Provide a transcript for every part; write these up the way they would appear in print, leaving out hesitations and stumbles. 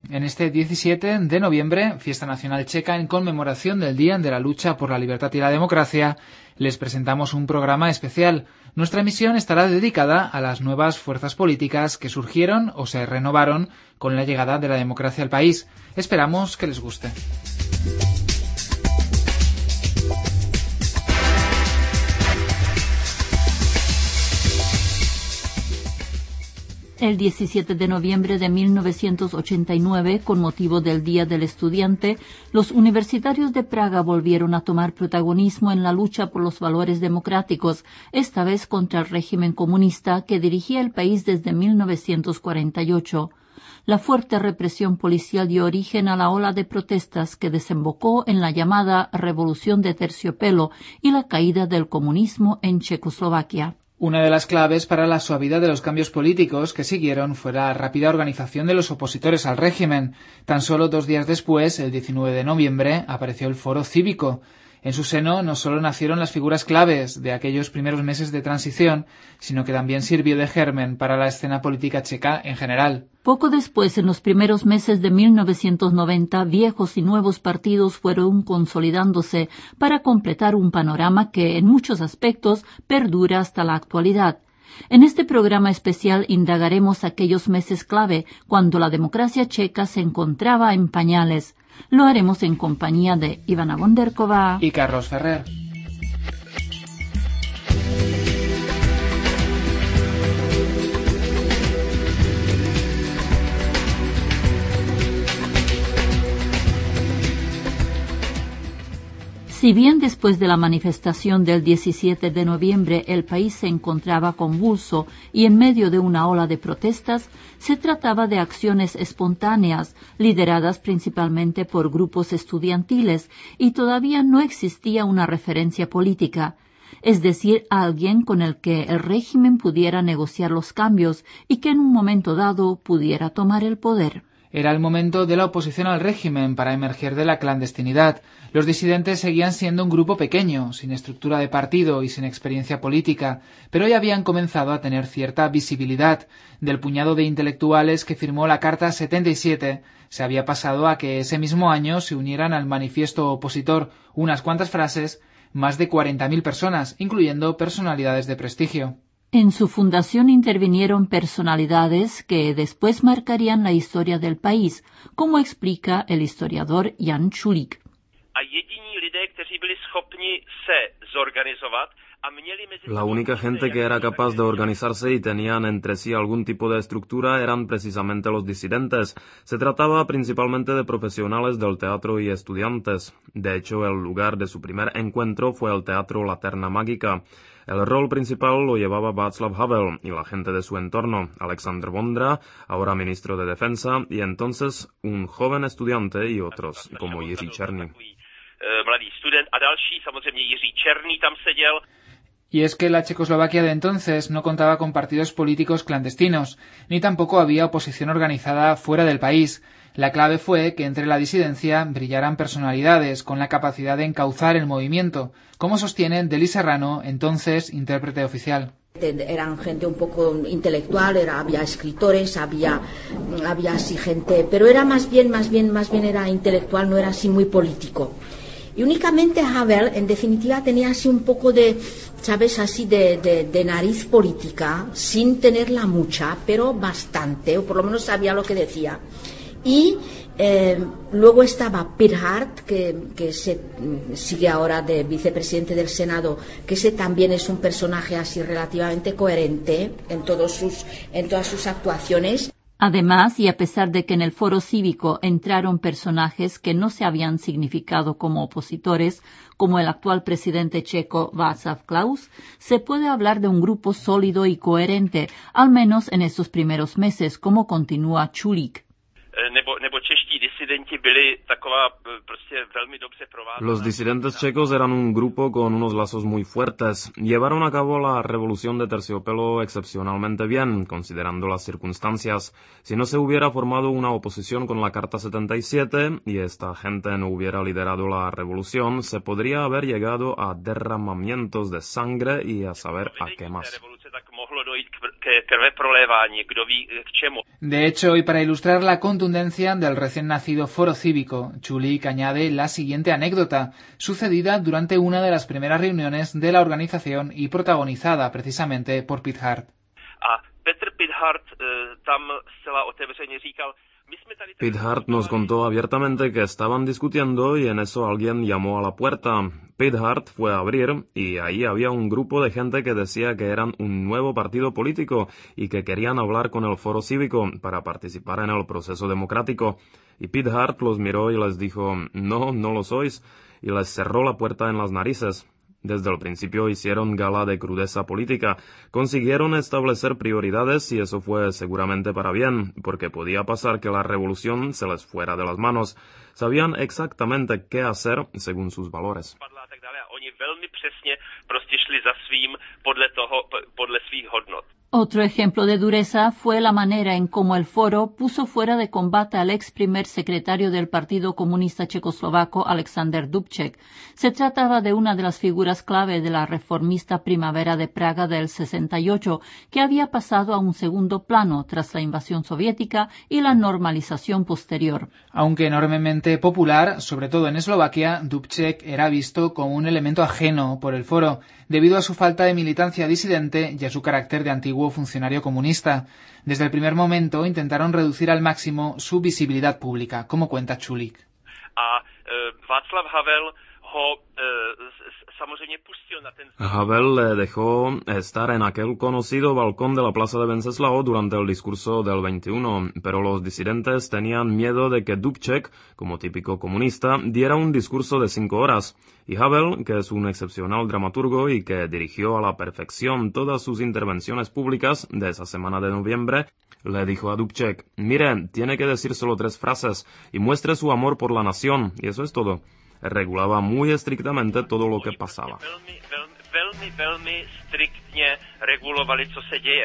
En este 17 de noviembre, fiesta nacional checa en conmemoración del Día de la Lucha por la Libertad y la Democracia, les presentamos un programa especial. Nuestra emisión estará dedicada a las nuevas fuerzas políticas que surgieron o se renovaron con la llegada de la democracia al país. Esperamos que les guste. El 17 de noviembre de 1989, con motivo del Día del Estudiante, los universitarios de Praga volvieron a tomar protagonismo en la lucha por los valores democráticos, esta vez contra el régimen comunista que dirigía el país desde 1948. La fuerte represión policial dio origen a la ola de protestas que desembocó en la llamada Revolución de Terciopelo y la caída del comunismo en Checoslovaquia. Una de las claves para la suavidad de los cambios políticos que siguieron fue la rápida organización de los opositores al régimen. Tan solo 2 días después, el 19 de noviembre, apareció el Foro Cívico. En su seno no solo nacieron las figuras claves de aquellos primeros meses de transición, sino que también sirvió de germen para la escena política checa en general. Poco después, en los primeros meses de 1990, viejos y nuevos partidos fueron consolidándose para completar un panorama que, en muchos aspectos, perdura hasta la actualidad. En este programa especial indagaremos aquellos meses clave cuando la democracia checa se encontraba en pañales. Lo haremos en compañía de Ivana Bonderkova y Carlos Ferrer. Si bien después de la manifestación del 17 de noviembre el país se encontraba convulso y en medio de una ola de protestas, se trataba de acciones espontáneas, lideradas principalmente por grupos estudiantiles, y todavía no existía una referencia política, es decir, alguien con el que el régimen pudiera negociar los cambios y que en un momento dado pudiera tomar el poder. Era el momento de la oposición al régimen para emerger de la clandestinidad. Los disidentes seguían siendo un grupo pequeño, sin estructura de partido y sin experiencia política, pero ya habían comenzado a tener cierta visibilidad. Del puñado de intelectuales que firmó la Carta 77, se había pasado a que ese mismo año se unieran al manifiesto opositor unas cuantas frases, más de 40.000 personas, incluyendo personalidades de prestigio. En su fundación intervinieron personalidades que después marcarían la historia del país, como explica el historiador Jan Čulík. La única gente que era capaz de organizarse y tenían entre sí algún tipo de estructura eran precisamente los disidentes. Se trataba principalmente de profesionales del teatro y estudiantes. De hecho, el lugar de su primer encuentro fue el Teatro Laterna Mágica. El rol principal lo llevaba Václav Havel y la gente de su entorno, Alexandr Vondra, ahora ministro de Defensa, y entonces un joven estudiante y otros, como Jiří Černý. Y es que la Checoslovaquia de entonces no contaba con partidos políticos clandestinos, ni tampoco había oposición organizada fuera del país. La clave fue que entre la disidencia brillaran personalidades con la capacidad de encauzar el movimiento, como sostiene Deli Serrano, entonces intérprete oficial. Eran gente un poco intelectual, había escritores, había así gente, pero era más bien era intelectual, no era así muy político. Y únicamente Havel, en definitiva, tenía así un poco de, ¿sabes?, así de nariz política, sin tenerla mucha, pero bastante, o por lo menos sabía lo que decía. Y luego estaba Pirhart, que sigue ahora de vicepresidente del Senado, que ese también es un personaje así relativamente coherente en todas sus actuaciones. Además, y a pesar de que en el Foro Cívico entraron personajes que no se habían significado como opositores, como el actual presidente checo Václav Klaus, se puede hablar de un grupo sólido y coherente, al menos en esos primeros meses, como continúa Čulík. Los disidentes checos eran un grupo con unos lazos muy fuertes. Llevaron a cabo la revolución de Terciopelo excepcionalmente bien, considerando las circunstancias. Si no se hubiera formado una oposición con la Carta 77 y esta gente no hubiera liderado la revolución, se podría haber llegado a derramamientos de sangre y a saber a qué más. De hecho, y para ilustrar la contundencia del recién nacido Foro Cívico, Čulik añade la siguiente anécdota, sucedida durante una de las primeras reuniones de la organización y protagonizada precisamente por Pete Hart. Pete Hart nos contó abiertamente que estaban discutiendo y en eso alguien llamó a la puerta. Pete Hart fue a abrir y ahí había un grupo de gente que decía que eran un nuevo partido político y que querían hablar con el Foro Cívico para participar en el proceso democrático. Y Pete Hart los miró y les dijo, no lo sois, y les cerró la puerta en las narices. Desde el principio hicieron gala de crudeza política, consiguieron establecer prioridades y eso fue seguramente para bien, porque podía pasar que la revolución se les fuera de las manos. Sabían exactamente qué hacer según sus valores. Otro ejemplo de dureza fue la manera en cómo el foro puso fuera de combate al ex primer secretario del Partido Comunista Checoslovaco, Alexander Dubček. Se trataba de una de las figuras clave de la reformista primavera de Praga del 68, que había pasado a un segundo plano tras la invasión soviética y la normalización posterior. Aunque enormemente popular, sobre todo en Eslovaquia, Dubček era visto como un elemento ajeno por el foro, debido a su falta de militancia disidente y a su carácter de antiguo funcionario comunista. Desde el primer momento intentaron reducir al máximo su visibilidad pública, como cuenta Čulik. Havel le dejó estar en aquel conocido balcón de la plaza de Wenceslao durante el discurso del 21, pero los disidentes tenían miedo de que Dubček, como típico comunista, diera un discurso de 5 horas. Y Havel, que es un excepcional dramaturgo y que dirigió a la perfección todas sus intervenciones públicas de esa semana de noviembre, le dijo a Dubček, mire, tiene que decir solo 3 frases y muestre su amor por la nación, y eso es todo. Regulaba muy estrictamente todo lo que pasaba. Velmi striktně regulovali, co se děje.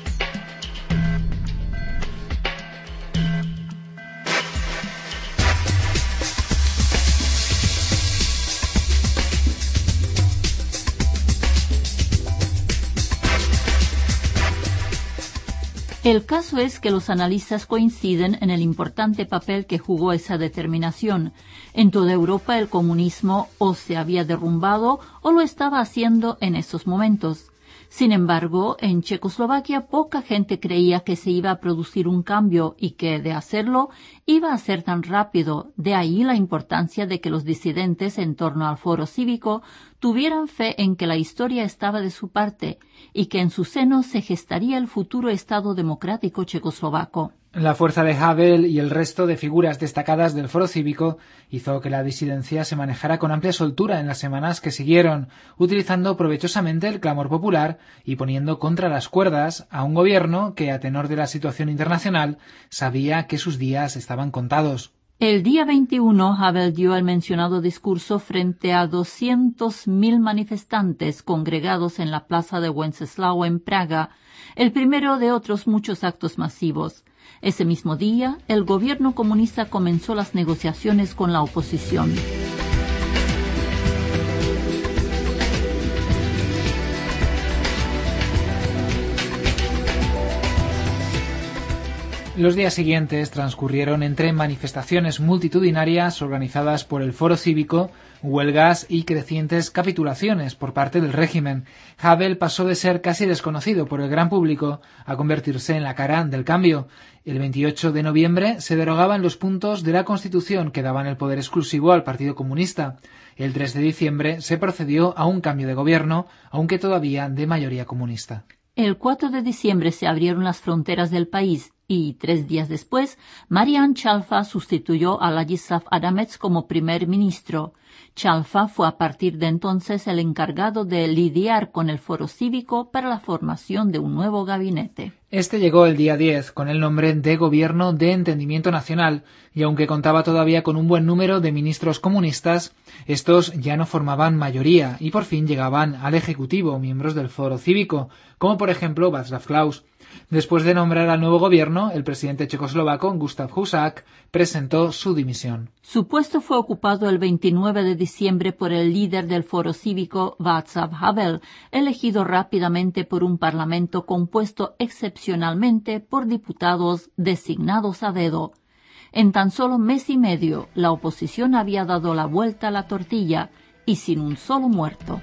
El caso es que los analistas coinciden en el importante papel que jugó esa determinación. En toda Europa el comunismo o se había derrumbado o lo estaba haciendo en esos momentos. Sin embargo, en Checoslovaquia poca gente creía que se iba a producir un cambio y que, de hacerlo, iba a ser tan rápido. De ahí la importancia de que los disidentes en torno al Foro Cívico tuvieran fe en que la historia estaba de su parte y que en su seno se gestaría el futuro Estado democrático checoslovaco. La fuerza de Havel y el resto de figuras destacadas del Foro Cívico hizo que la disidencia se manejara con amplia soltura en las semanas que siguieron, utilizando provechosamente el clamor popular y poniendo contra las cuerdas a un gobierno que, a tenor de la situación internacional, sabía que sus días estaban contados. El día 21, Havel dio el mencionado discurso frente a 200.000 manifestantes congregados en la plaza de Wenceslao en Praga, el primero de otros muchos actos masivos. Ese mismo día, el gobierno comunista comenzó las negociaciones con la oposición. Los días siguientes transcurrieron entre manifestaciones multitudinarias organizadas por el Foro Cívico, huelgas y crecientes capitulaciones por parte del régimen. Havel pasó de ser casi desconocido por el gran público a convertirse en la cara del cambio. El 28 de noviembre se derogaban los puntos de la Constitución que daban el poder exclusivo al Partido Comunista. El 3 de diciembre se procedió a un cambio de gobierno, aunque todavía de mayoría comunista. El 4 de diciembre se abrieron las fronteras del país y 3 días después, Marian Chalfa sustituyó a Ladislav Adamec como primer ministro. Chalfa fue a partir de entonces el encargado de lidiar con el Foro Cívico para la formación de un nuevo gabinete. Este llegó el día 10 con el nombre de Gobierno de Entendimiento Nacional y aunque contaba todavía con un buen número de ministros comunistas, estos ya no formaban mayoría y por fin llegaban al Ejecutivo miembros del Foro Cívico, como por ejemplo Václav Klaus. Después de nombrar al nuevo gobierno, el presidente checoslovaco Gustav Husak presentó su dimisión. Su puesto fue ocupado el 29 de diciembre por el líder del Foro Cívico, Václav Havel, elegido rápidamente por un parlamento compuesto excepcionalmente por diputados designados a dedo. En tan solo mes y medio, la oposición había dado la vuelta a la tortilla y sin un solo muerto.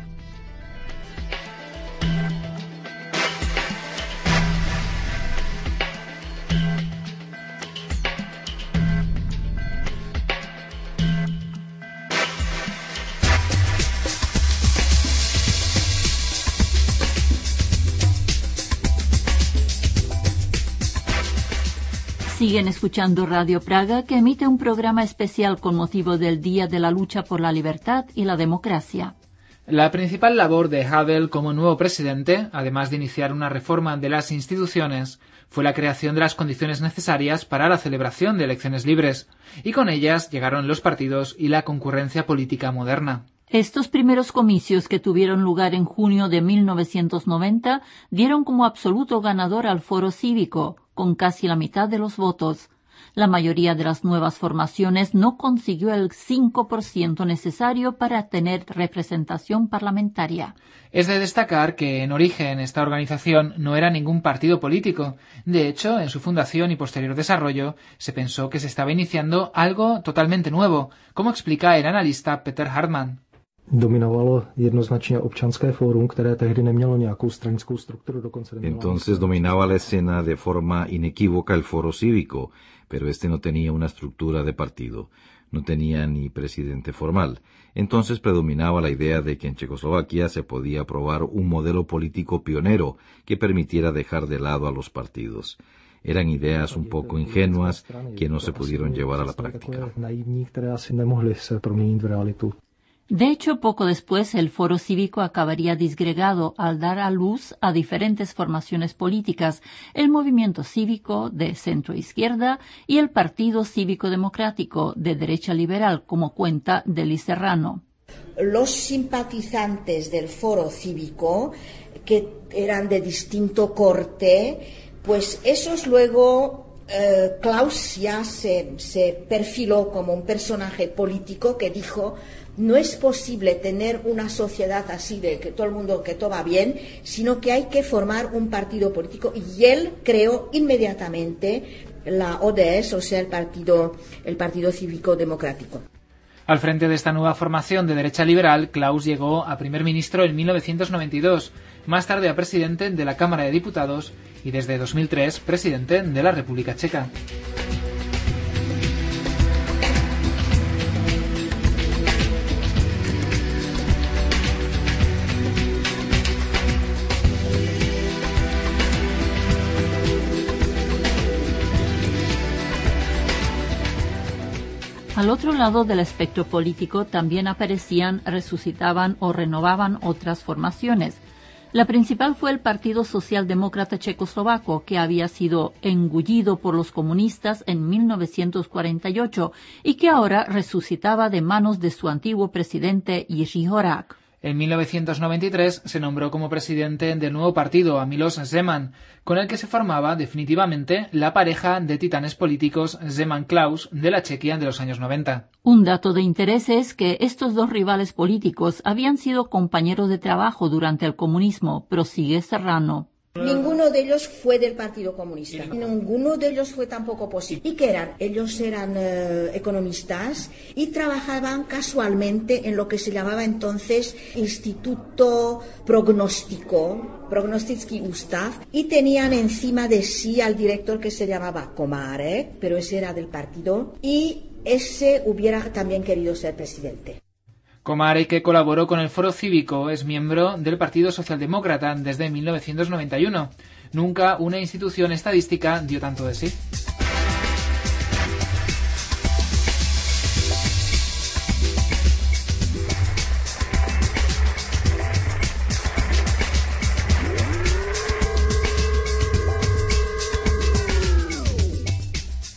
Siguen escuchando Radio Praga, que emite un programa especial con motivo del Día de la Lucha por la Libertad y la Democracia. La principal labor de Havel como nuevo presidente, además de iniciar una reforma de las instituciones, fue la creación de las condiciones necesarias para la celebración de elecciones libres, y con ellas llegaron los partidos y la concurrencia política moderna. Estos primeros comicios, que tuvieron lugar en junio de 1990, dieron como absoluto ganador al Foro Cívico, con casi la mitad de los votos. La mayoría de las nuevas formaciones no consiguió el 5% necesario para tener representación parlamentaria. Es de destacar que, en origen, esta organización no era ningún partido político. De hecho, en su fundación y posterior desarrollo, se pensó que se estaba iniciando algo totalmente nuevo, como explica el analista Peter Hartmann. Dominovalo jednoznačně občanské fórum, které tehdy nemělo nějakou stranickou strukturu, dokonce nemělo. Entonces dominaba la escena de forma inequívoca el Foro Cívico, pero este no tenía una estructura de partido, no tenía ni presidente formal. Entonces predominaba la idea de que en Checoslovaquia se podía aprobar un modelo político pionero que permitiera dejar de lado a los partidos. Eran ideas un poco ingenuas que no se pudieron llevar a la práctica. De hecho, poco después el Foro Cívico acabaría disgregado al dar a luz a diferentes formaciones políticas, el Movimiento Cívico de centro-izquierda y el Partido Cívico Democrático de derecha liberal, como cuenta Delis Serrano. Los simpatizantes del Foro Cívico, que eran de distinto corte, pues esos luego Klaus ya se perfiló como un personaje político que dijo: no es posible tener una sociedad así de que todo el mundo, que todo va bien, sino que hay que formar un partido político. Y él creó inmediatamente la ODS, o sea, el Partido Cívico Democrático. Al frente de esta nueva formación de derecha liberal, Klaus llegó a primer ministro en 1992, más tarde a presidente de la Cámara de Diputados y desde 2003 presidente de la República Checa. Al otro lado del espectro político también aparecían, resucitaban o renovaban otras formaciones. La principal fue el Partido Socialdemócrata Checoslovaco, que había sido engullido por los comunistas en 1948 y que ahora resucitaba de manos de su antiguo presidente Jiří Horák. En 1993 se nombró como presidente del nuevo partido a Miloš Zeman, con el que se formaba definitivamente la pareja de titanes políticos Zeman-Klaus de la Chequia de los años 90. Un dato de interés es que estos dos rivales políticos habían sido compañeros de trabajo durante el comunismo, prosigue Serrano. Ninguno de ellos fue del Partido Comunista, ninguno de ellos fue tampoco posible. ¿Y qué eran? Ellos eran economistas y trabajaban casualmente en lo que se llamaba entonces Instituto Prognostický ústav, y tenían encima de sí al director que se llamaba Komárek, pero ese era del partido, y ese hubiera también querido ser presidente. Komárek, que colaboró con el Foro Cívico, es miembro del Partido Socialdemócrata desde 1991. Nunca una institución estadística dio tanto de sí.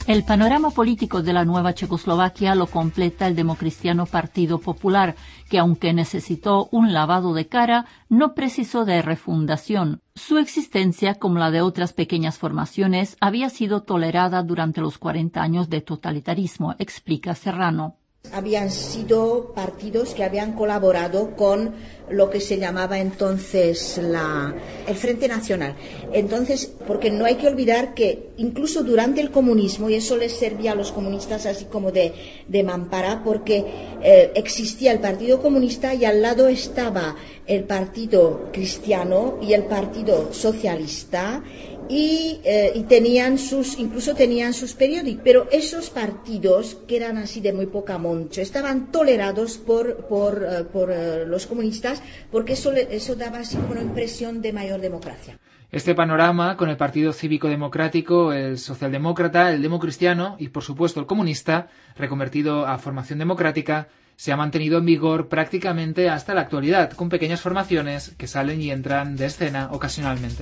El panorama político de la nueva Checoslovaquia lo completa el democristiano Partido Popular, que aunque necesitó un lavado de cara, no precisó de refundación. Su existencia, como la de otras pequeñas formaciones, había sido tolerada durante los 40 años de totalitarismo, explica Serrano. Habían sido partidos que habían colaborado con lo que se llamaba entonces el Frente Nacional. Entonces, porque no hay que olvidar que incluso durante el comunismo, y eso les servía a los comunistas así como de mampara, porque existía el Partido Comunista y al lado estaba el Partido Cristiano y el Partido Socialista, y incluso tenían sus periódicos, pero esos partidos, que eran así de muy poca moncha, estaban tolerados por los comunistas, porque eso daba así como una impresión de mayor democracia. Este panorama, con el Partido Cívico Democrático, el Socialdemócrata, el Democristiano y, por supuesto, el Comunista, reconvertido a formación democrática, se ha mantenido en vigor prácticamente hasta la actualidad, con pequeñas formaciones que salen y entran de escena ocasionalmente.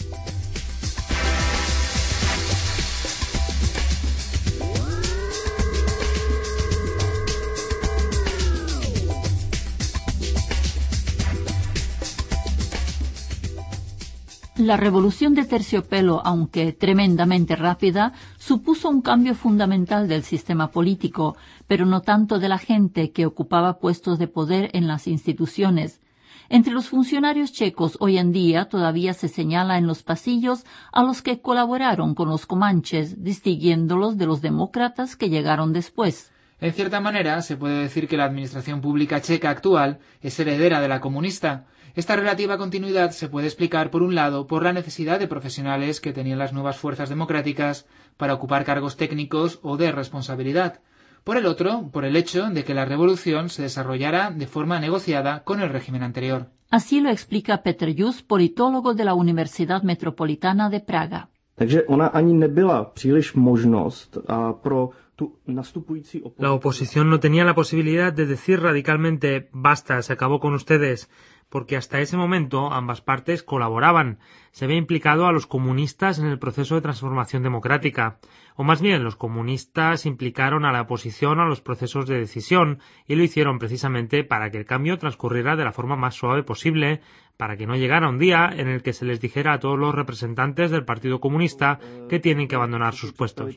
La revolución de terciopelo, aunque tremendamente rápida, supuso un cambio fundamental del sistema político, pero no tanto de la gente que ocupaba puestos de poder en las instituciones. Entre los funcionarios checos hoy en día todavía se señala en los pasillos a los que colaboraron con los comanches, distinguiéndolos de los demócratas que llegaron después. En cierta manera, se puede decir que la administración pública checa actual es heredera de la comunista. Esta relativa continuidad se puede explicar, por un lado, por la necesidad de profesionales que tenían las nuevas fuerzas democráticas para ocupar cargos técnicos o de responsabilidad. Por el otro, por el hecho de que la revolución se desarrollara de forma negociada con el régimen anterior. Así lo explica Petr Jus, politólogo de la Universidad Metropolitana de Praga. Takže ona ani nebyla příliš možnost pro tu nastupující oposici. La oposición no tenía la posibilidad de decir radicalmente basta, se acabó con ustedes, porque hasta ese momento ambas partes colaboraban. Se había implicado a los comunistas en el proceso de transformación democrática, o más bien los comunistas implicaron a la oposición a los procesos de decisión y lo hicieron precisamente para que el cambio transcurriera de la forma más suave posible, para que no llegara un día en el que se les dijera a todos los representantes del Partido Comunista que tienen que abandonar sus puestos.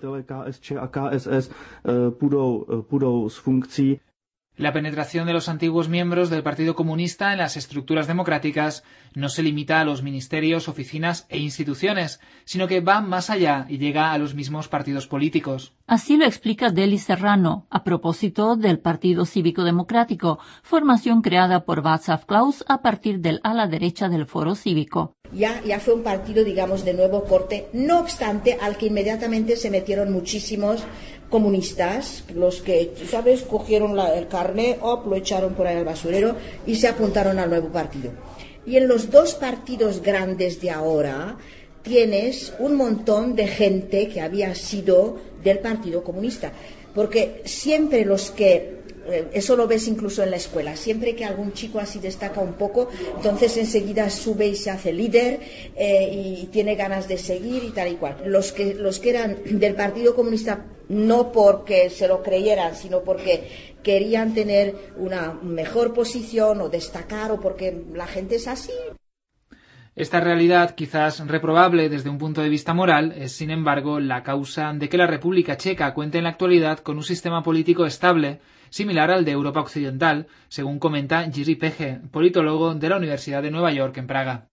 La penetración de los antiguos miembros del Partido Comunista en las estructuras democráticas no se limita a los ministerios, oficinas e instituciones, sino que va más allá y llega a los mismos partidos políticos. Así lo explica Deli Serrano, a propósito del Partido Cívico Democrático, formación creada por Václav Klaus a partir del ala derecha del Foro Cívico. Ya fue un partido, digamos, de nuevo corte, no obstante, al que inmediatamente se metieron muchísimos comunistas, los que, ¿sabes?, cogieron el carné, lo echaron por ahí al basurero y se apuntaron al nuevo partido. Y en los dos partidos grandes de ahora tienes un montón de gente que había sido del Partido Comunista, porque siempre los que eso lo ves incluso en la escuela. Siempre que algún chico así destaca un poco, entonces enseguida sube y se hace líder y tiene ganas de seguir y tal y cual. Los que eran del Partido Comunista, no porque se lo creyeran, sino porque querían tener una mejor posición o destacar, o porque la gente es así. Esta realidad, quizás reprobable desde un punto de vista moral, es sin embargo la causa de que la República Checa cuente en la actualidad con un sistema político estable, similar al de Europa Occidental, según comenta Jiří Peche, politólogo de la Universidad de Nueva York en Praga.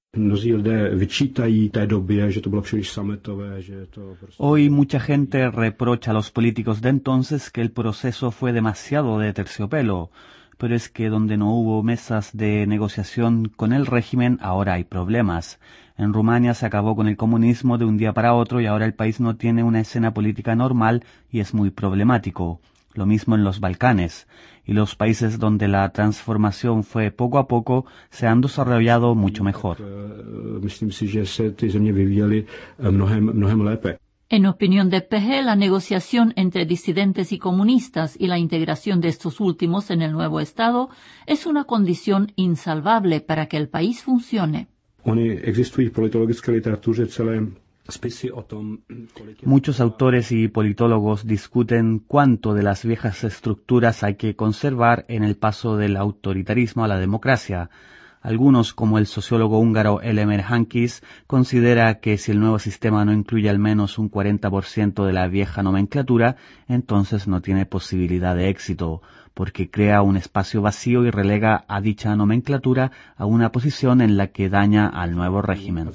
Hoy mucha gente reprocha a los políticos de entonces que el proceso fue demasiado de terciopelo, pero es que donde no hubo mesas de negociación con el régimen, ahora hay problemas. En Rumania se acabó con el comunismo de un día para otro y ahora el país no tiene una escena política normal y es muy problemático. Lo mismo en los Balcanes. Y los países donde la transformación fue poco a poco se han desarrollado mucho mejor. En opinión de Peje, la negociación entre disidentes y comunistas y la integración de estos últimos en el nuevo Estado es una condición insalvable para que el país funcione. Muchos autores y politólogos discuten cuánto de las viejas estructuras hay que conservar en el paso del autoritarismo a la democracia. Algunos, como el sociólogo húngaro Elemer Hankis, considera que si el nuevo sistema no incluye al menos un 40% de la vieja nomenclatura, entonces no tiene posibilidad de éxito, porque crea un espacio vacío y relega a dicha nomenclatura a una posición en la que daña al nuevo régimen.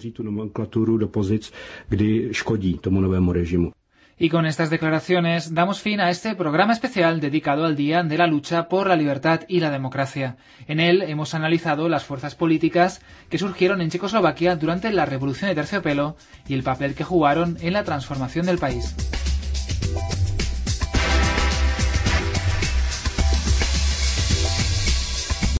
Y con estas declaraciones damos fin a este programa especial dedicado al Día de la Lucha por la Libertad y la Democracia. En él hemos analizado las fuerzas políticas que surgieron en Checoslovaquia durante la Revolución de Terciopelo y el papel que jugaron en la transformación del país.